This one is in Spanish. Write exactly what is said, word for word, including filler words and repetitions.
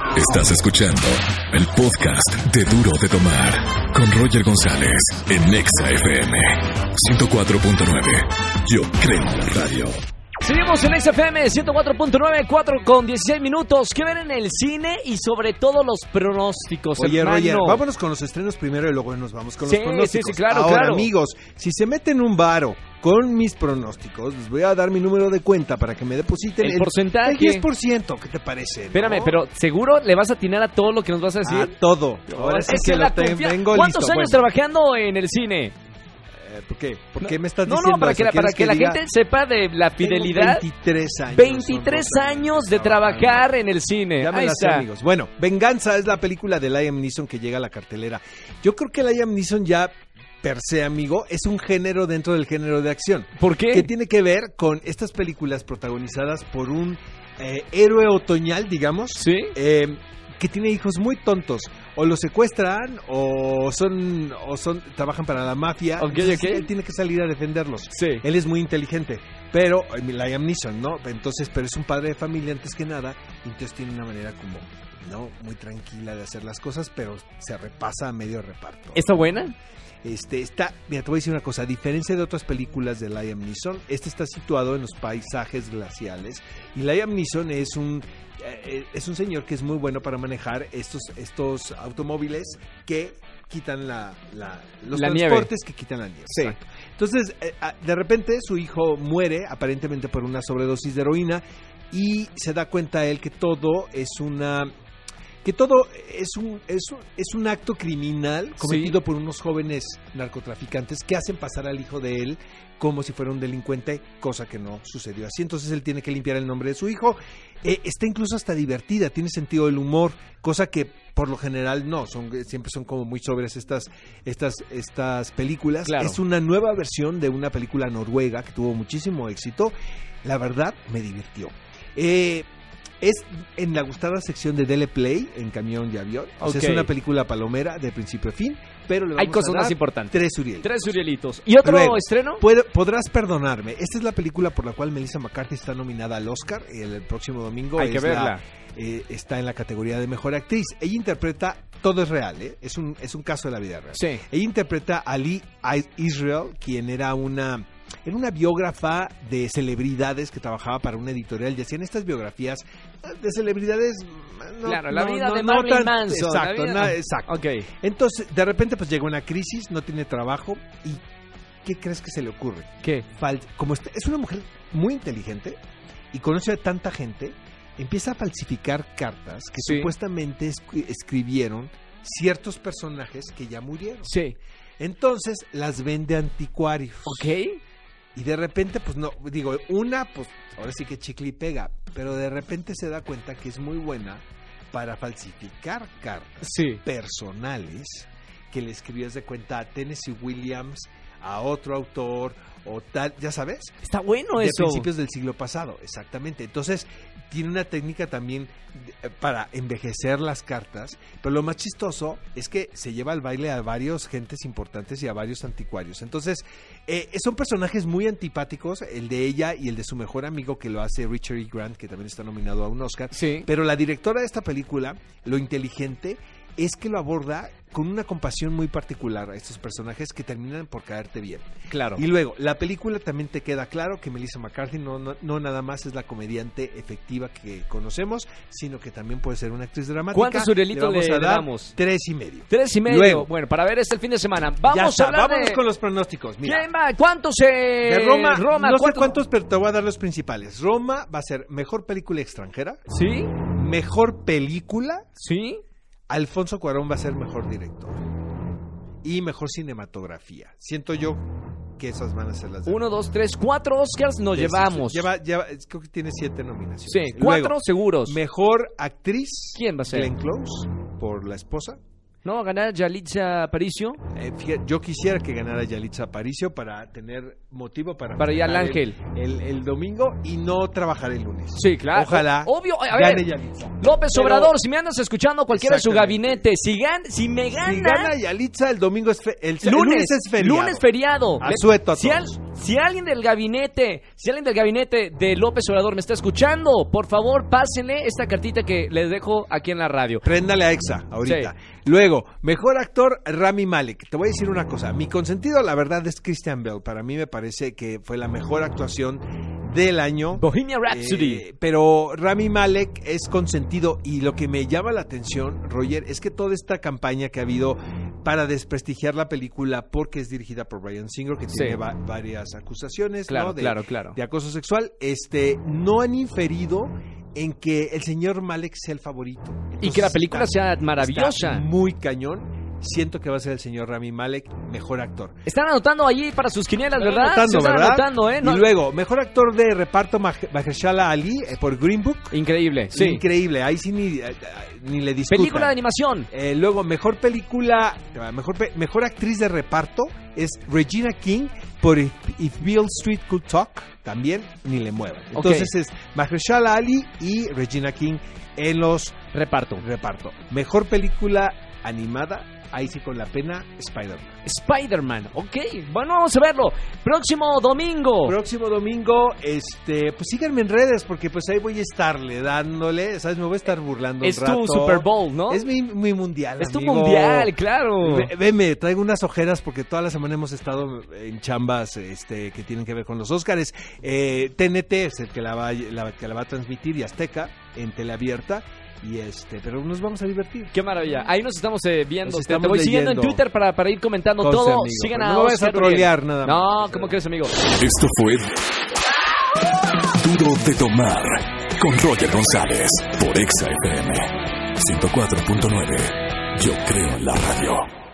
Estás escuchando el podcast de Duro de Tomar con Roger González en Nexa F M ciento cuatro punto nueve. Yo creo en la radio. Seguimos en Nexa F M ciento cuatro punto nueve, cuatro con dieciséis minutos. ¿Qué ver en el cine? Y sobre todo los pronósticos, Oye, hermano. Roger, vámonos con los estrenos primero y luego nos vamos con Sí, los pronósticos. sí, sí, claro, Ahora, claro. amigos, si se meten un varo con mis pronósticos, les voy a dar mi número de cuenta para que me depositen El porcentaje. el diez por ciento. ¿Qué te parece? Espérame, ¿no? pero ¿seguro le vas a atinar a todo lo que nos vas a decir? A todo. Ahora sí Esa que es lo la te- confia- vengo ¿Cuántos listo. años Bueno, trabajando en el cine? eh, ¿Por qué? ¿Por qué No, me estás No, diciendo no, para eso? que, la, para ¿Quieres que la diga? gente sepa de la Tengo fidelidad. veintitrés años. veintitrés son dos años de trabajando. trabajar en el cine. Ya me Ahí la sé, está. amigos. Bueno, Venganza es la película de Liam Neeson que llega a la cartelera. Yo creo que Liam Neeson ya, per se, amigo, es un género dentro del género de acción. ¿Por qué? Que tiene que ver con estas películas protagonizadas por un eh, héroe otoñal, digamos, Sí. eh, que tiene hijos muy tontos. O los secuestran o son o son trabajan para la mafia. Ok, Entonces, ok. él tiene que salir a defenderlos. Sí. Él es muy inteligente, pero eh, Liam Neeson, ¿no? Entonces, pero es un padre de familia antes que nada, y entonces tiene una manera como, ¿no? Muy tranquila de hacer las cosas, pero se repasa a medio reparto. ¿Está buena? Este está, mira, te voy a decir una cosa, a diferencia de otras películas de Liam Neeson, este está situado en los paisajes glaciales y Liam Neeson es un eh, es un señor que es muy bueno para manejar estos estos automóviles que quitan la, la los La transportes que quitan la nieve. Sí. Exacto. Entonces, eh, ah, de repente su hijo muere aparentemente por una sobredosis de heroína y se da cuenta él que todo es una que todo es un, es un, es un acto criminal cometido Sí. por unos jóvenes narcotraficantes que hacen pasar al hijo de él como si fuera un delincuente, cosa que no sucedió así. Entonces él tiene que limpiar el nombre de su hijo. Eh, está incluso hasta divertida, tiene sentido del humor, cosa que por lo general no, son siempre son como muy sobres estas, estas, estas películas. Claro. Es una nueva versión de una película noruega que tuvo muchísimo éxito. La verdad, me divirtió. Eh... Es en la gustada sección de Dele Play en Camión y Avión. O sea, Ok. es una película palomera de principio a fin, pero le vamos Hay cosas a dar más importantes. tres Uriel. Tres Urielitos. ¿Y otro Luego, estreno? Puede- podrás perdonarme. Esta es la película por la cual Melissa McCarthy está nominada al Oscar el, el próximo domingo. Hay Es que verla. la- eh, está en la categoría de Mejor Actriz. Ella interpreta, todo es real, ¿eh? es, un, es un caso de la vida real. Sí. Ella interpreta a Lee Israel, quien era una... Era una biógrafa de celebridades que trabajaba para una editorial y hacían estas biografías de celebridades. No, Claro, la no, vida no, de no Marilyn tan- Manson. la Exacto, vida- na- exacto. Ok. Entonces, de repente, pues llega una crisis, no tiene trabajo y ¿qué crees que se le ocurre? ¿Qué? Fal- como est- es una mujer muy inteligente y conoce a tanta gente, empieza a falsificar cartas que Sí. supuestamente escri- escribieron ciertos personajes que ya murieron. Sí. Entonces las vende a anticuarios. Ok. Y de repente, pues no, digo, una, pues ahora sí que chicle y pega, pero de repente se da cuenta que es muy buena para falsificar cartas Sí. personales que le escribías de cuenta a Tennessee Williams, a otro autor o tal, ya sabes, Está bueno de eso. principios del siglo pasado, exactamente. Entonces, tiene una técnica también de- para envejecer las cartas, pero lo más chistoso es que se lleva al baile a varios gentes importantes y a varios anticuarios. Entonces, eh, son personajes muy antipáticos, el de ella y el de su mejor amigo que lo hace Richard E. Grant, que también está nominado a un Oscar. Sí. Pero la directora de esta película, lo inteligente es que lo aborda con una compasión muy particular a estos personajes que terminan por caerte bien. Claro. Y luego, la película también te queda claro que Melissa McCarthy no, no, no nada más es la comediante efectiva que conocemos, sino que también puede ser una actriz dramática. ¿Cuántos Urielitos vamos le a dar? damos? Tres y medio. Tres y medio. Luego. Bueno, para ver este el fin de semana. Ya Vamos está, a hablar vámonos de... con los pronósticos. Mira, ¿Quién va? ¿Cuántos eh... de Roma, Roma no sé ¿cuántos? cuántos, pero te voy a dar los principales. Roma va a ser mejor película extranjera, ¿Sí? mejor película, ¿Sí? Alfonso Cuarón va a ser mejor director y mejor cinematografía. Siento yo que esas van a ser las de Uno, dos, tres, cuatro Oscars nos Sí, llevamos. sí, Lleva, lleva, creo que tiene siete nominaciones. Sí, cuatro Luego, seguros. mejor actriz. ¿Quién va a ser? Glenn Close, por La Esposa. ¿No va a ganar Yalitza Aparicio? Eh, fíjate, yo quisiera que ganara Yalitza Aparicio para tener motivo para... Para ir al manejar Ángel. El, el, el domingo y no trabajar el lunes. Sí, claro. Ojalá Obvio, a gane ver, Yalitza. López Pero- Obrador, si me andas escuchando cualquiera de su Exactamente. gabinete, si, gan, si me gana... Si gana Yalitza, el domingo es... Fe- el, el lunes, lunes es feriado. Lunes feriado. Asueto a si, todos. Si alguien del gabinete, si alguien del gabinete de López Obrador me está escuchando, por favor, pásenle esta cartita que les dejo aquí en la radio. Préndale a Exa ahorita. Sí. Luego, mejor actor, Rami Malek. Te voy a decir una cosa. Mi consentido, la verdad, es Christian Bale. Para mí me parece que fue la mejor actuación del año. Bohemian Rhapsody. Eh, pero Rami Malek es consentido y lo que me llama la atención, Roger, es que toda esta campaña que ha habido para desprestigiar la película porque es dirigida por Bryan Singer, que tiene Sí. va- varias acusaciones, Claro, ¿no? de, claro, claro. de acoso sexual, este, no han inferido en que el señor Malek sea el favorito. Y Entonces, que la película está- sea maravillosa. está muy cañón. Siento que va a ser el señor Rami Malek mejor actor. Están anotando allí para sus quinielas, ¿verdad? Anotando, Se están ¿verdad? anotando, ¿eh? No- Y luego, mejor actor de reparto, Mah- Mahershala Ali eh, por Green Book. Increíble, sí. Increíble, ahí sí ni, eh, ni le discutan. Película de animación. Eh, luego, mejor película, eh, mejor, pe- mejor actriz de reparto es Regina King por If, If Beale Street Could Talk. También ni le muevan. Ok. Entonces es Mahershala Ali y Regina King en los Reparto. reparto. Mejor película animada, ahí sí con la pena, Spider-Man. Spider-Man, ok. Bueno, vamos a verlo. Próximo domingo. Próximo domingo, este, pues síganme en redes porque pues ahí voy a estarle dándole, ¿sabes? Me voy a estar burlando es un rato. tu Super Bowl, ¿no? Es mi, mi mundial, Es tu amigo. mundial, claro. Ve- Veme, traigo unas ojeras porque toda la semana hemos estado en chambas este, que tienen que ver con los Óscares. Eh, T N T es el que la, va, la, que la va a transmitir y Azteca en teleabierta. Y este, pero nos vamos a divertir. Qué maravilla. Ahí nos estamos eh, viendo. Nos Te- estamos Te voy siguiendo en leyendo. Twitter para, para ir comentando Conste, todo. amigo, Sigan pero a no vayas a Oscar Uriel. trolear nada más. No, ¿cómo crees, amigo? Esto fue Duro de Tomar con Roger González por Exa F M ciento cuatro punto nueve. Yo creo en la radio.